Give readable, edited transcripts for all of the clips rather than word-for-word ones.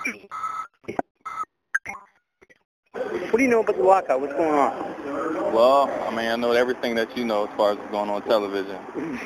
What do you know about the lockout? What's going on? Well, I mean, I know everything that you know as far as what's going on television.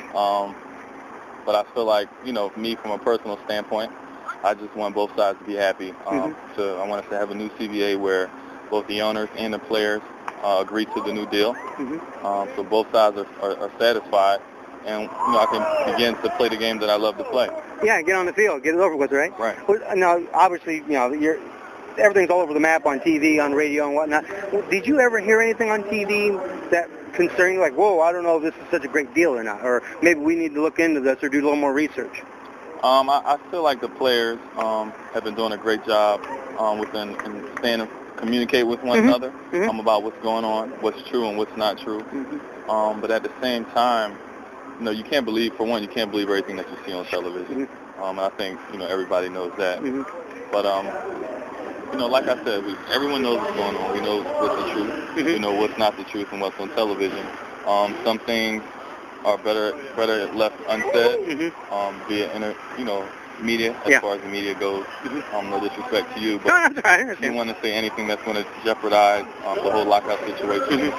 But I feel like, me from a personal standpoint, I just want both sides to be happy. I want us to have a new CBA where both the owners and the players agree to the new deal. So both sides are satisfied, and I can begin to play the game that I love to play. Yeah, get on the field, get it over with, right? Right. Well, now, obviously, everything's all over the map on TV, on radio, and whatnot. Did you ever hear anything on TV that concerned you, like, whoa, I don't know if this is such a great deal or not, or maybe we need to look into this or do a little more research? I feel like the players have been doing a great job within staying and communicate with one another about what's going on, what's true and what's not true. But at the same time, you can't believe everything that you see on television. And I think, everybody knows that. But, like I said, everyone knows what's going on. We know what's the truth. We know what's not the truth and what's on television. Some things are better left unsaid, be it media, as far as the media goes. No disrespect to you, but if you want to say anything that's going to jeopardize the whole lockout situation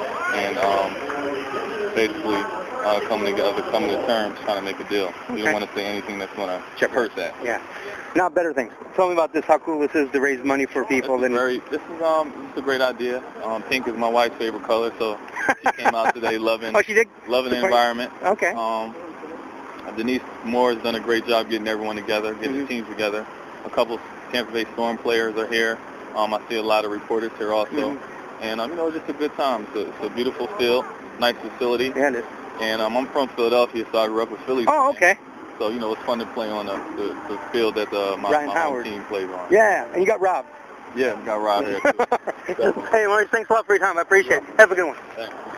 and basically coming to terms, trying to make a deal. You don't want to say anything that's going to hurt that. Yeah. Now, better things. Tell me about this, how cool this is to raise money for people. This is a great idea. Pink is my wife's favorite color, so she came out today loving the environment. Okay. Denise Moore has done a great job getting everyone together, getting the teams together. A couple Tampa Bay Storm players are here. I see a lot of reporters here also. And, it's just a good time. It's a beautiful field, nice facility. Yeah, it is. And I'm from Philadelphia, so I grew up with Phillies. Oh, okay. So, it's fun to play on the field that my home team plays on. Yeah, and you got Rob. Yeah, we got Rob here, too. Hey, Maurice, thanks a lot for your time. I appreciate it. Have a good one. Thanks.